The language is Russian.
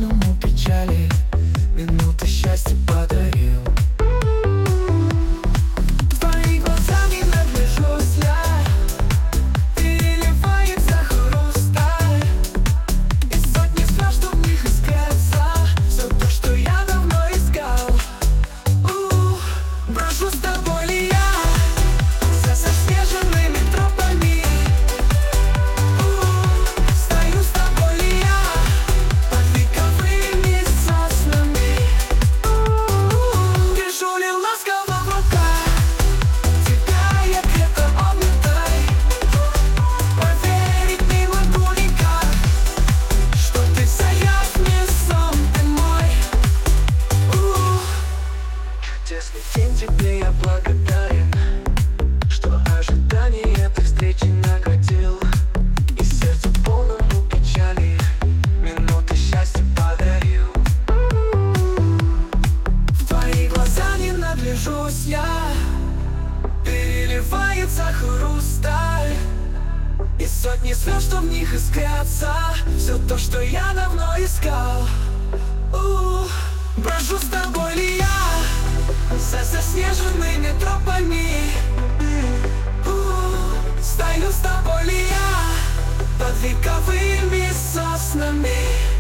полному печали минуты счастья подарил. Твои глаза не нагляжусь я, переливается хрусталь, и сотни слез, что в них искрятся, все то, что я давно искал. Брожу с тобой ли я за заснеженными тропами? Стою с тобой ли я под вековыми соснами? Держу ли ласково в руках тебя я крепко обнятой? Поверить не могу никак, что ты заявный сон ты мой. Чудесный день, тебе я благодарен, что ожидание этой встречи наградил, и сердцу полному печали минуты счастья подарил. В твои глаза не нагляжусь я, переливается хрусталь, и сотни слез, что в них искрятся, все то, что я давно искал. Брожу с тобой ли я за заснеженными тропами? Стою с тобой ли я под вековыми соснами?